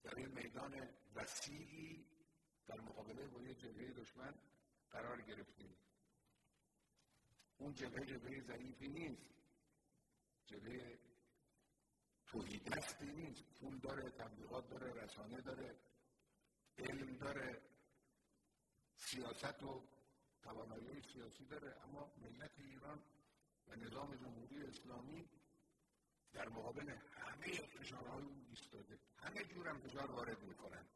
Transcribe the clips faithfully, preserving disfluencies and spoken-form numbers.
در این میدان وسیعی در مقابله با یک جبهه دشمن قرار گرفتیم. اون جبهه جبهه ضعیفی نیست، جبهه توحیدپرستی نیست، پول داره، تبلیغات داره، رسانه داره، علم داره، سیاست و توانایی سیاسی داره، اما ملت ایران و نظام جمهوری اسلامی در مقابل همه فشارهای اون ایستاده. همه جور هم فشار وارد میکنن،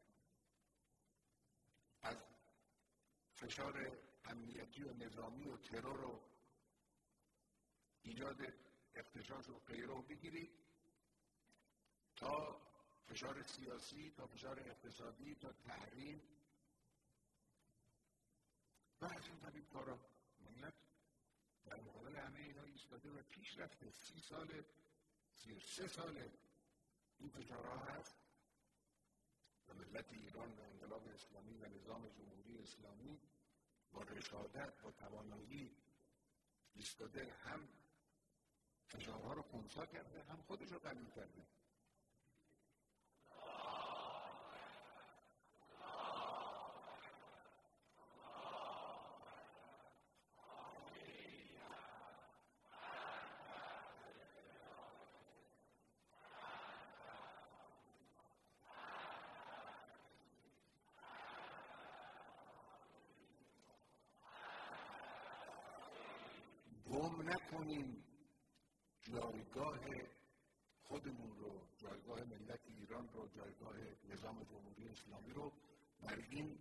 از فشار امنیتی و نظامی و ترور و ایجاد اغتشاش و غیره بگیرید تا فشار سیاسی، تا فشار اقتصادی، تا تحریم و از این قبیل کارا. ملت در مقابل همه اینا ایستاده و پیش رفته. سی ساله، سی و سه ساله این فشارها هست و ملت ایران و انقلاب اسلامی و نظام جمهوری اسلامی با رشادت، با توانایی ایستاده، هم فشارها رو خنثی کرده، هم خودش رو قوی کرده. گم نکنیم جایگاه خودمون رو، جایگاه ملت ایران رو، جایگاه نظام جمهوری اسلامی رو در این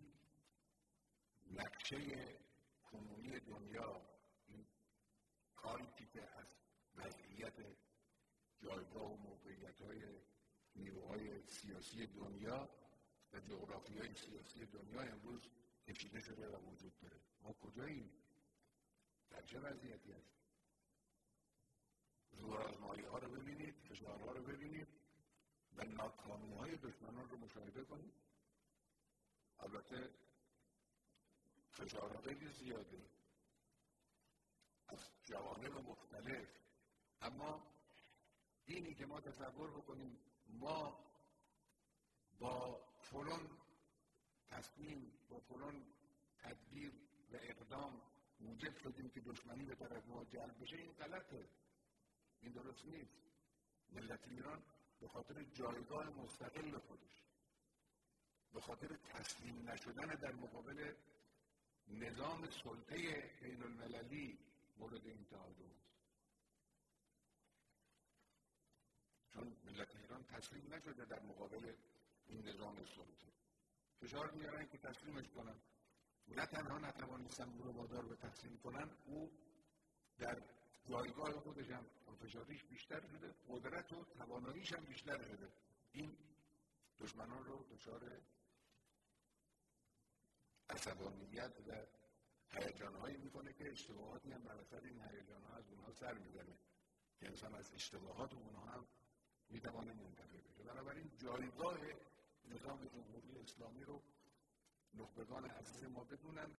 نقشه کنونی دنیا، این کاری که از وضعیت جایگاه و موقعیت‌های نیروهای سیاسی دنیا و جغرافیای سیاسی دنیا امروز کشیده شده و وجود داره. ما کجاییم؟ در چه وضعیتی هست؟ زورآزمایی ها رو ببینید، فشارها رو ببینید و ناکامی های دشمنان رو مشاهده کنید. البته فشارها خیلی زیاده از جوانب مختلف، اما اینی که ما تصور بکنیم ما با فلان تصمیم، با فلان تدبیر و اقدام موجب شدیم که دشمنی به طرف ما جلب بشه، این غلطه، این درست نیست. ملت ایران به خاطر جایگاه مستقل خودش، به خاطر تسلیم نشدن در مقابل نظام سلطه بین المللی مورد امتحان است. چون ملت ایران تسلیم نشده در مقابل این نظام سلطه، فشار میارن که تسلیمش کنن. نه تنها نتوانستن او رو وادار به تسلیم کنن، او در جایگاه خودش هم فشاریش بیشتر شده، قدرت و تواناییش هم بیشتر شده. این دشمنان رو دچار عصبانیت و هیجان‌هایی میکنه که اشتباهاتی هم بر اثر این هیجان‌ها از اونها سر میزنه که انسان از اشتباهات اونها هم میتوانه منتفع بشه. بنابراین جایگاه نظام جمهوری اسلامی رو نخبگان عزیز ما بدونن